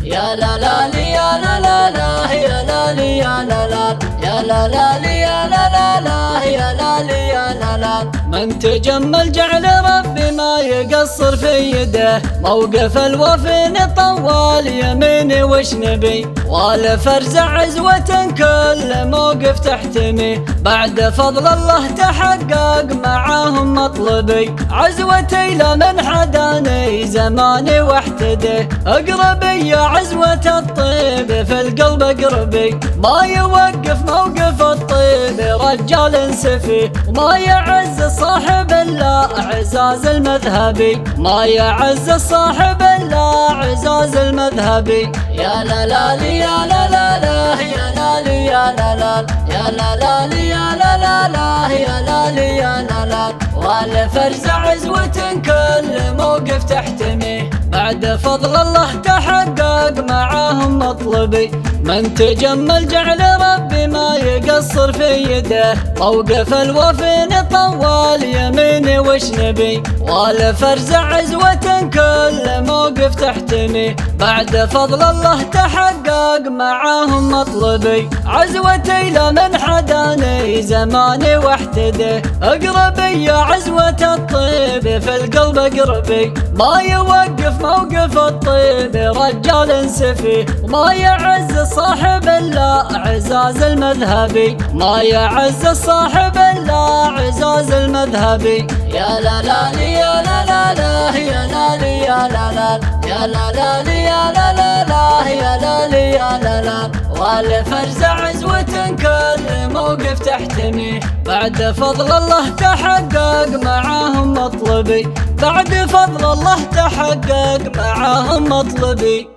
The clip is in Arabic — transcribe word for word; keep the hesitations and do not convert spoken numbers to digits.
يا لا لا لي يا لا لا لا يا لا لي يا لا لا يا لا لا لي يا لا لا لا يا لا لي يا لا لا. من تجمل جعل ربي ما يقصر في يده، موقف الوفن طوال يميني وش نبي، ولا فرز عزوة كل موقف تحتمي، بعد فضل الله تحقق معاهم مطلبي، عزوتي لمن حداني زماني واحتدي، اقربي يا عزوة الطيب في القلب اقربي، ما يوقف موقف الطيب رجال سفي، وما يعز صاحب الا عزاز المذهبي، ما يعز صاحب الا عزاز المذهبي. يا لا لا لي يا لا لا لا يا لا لي يا لا لا يا لا لا لي يا لا لا لا يا لا لي يا لا لا. ولا فرز عزوة كل موقف تحتمي، بعد فضل الله تحقق معاهم مطلبي، من تجمل جعل ربي ما يقصر في يده، موقف الوفن طوال يميني وش نبي، ولا فرز عزوة كل موقف تحتمي، بعد فضل الله تحقق معاهم مطلبي، عزوتي لمن حداني زماني واحتدي، اقربي يا عزوة الطيب في القلب اقربي، ما يوقف موقف الطيب رجال سفي، وما يعز صاحب الا عزاز المذهبي، ما يعز صاحب الا عزاز المذهبي. يا لا لا لي يا لا لا لا يا لا لي يا لا لا يا لا لا لي يا لا لا لا يا لا لي يا لا لا. ولا فرز عزوة كل موقف تحتمي، بعد فضل الله تحقق معاهم مطلبي، بعد فضل الله تحقق معاهم مطلبي.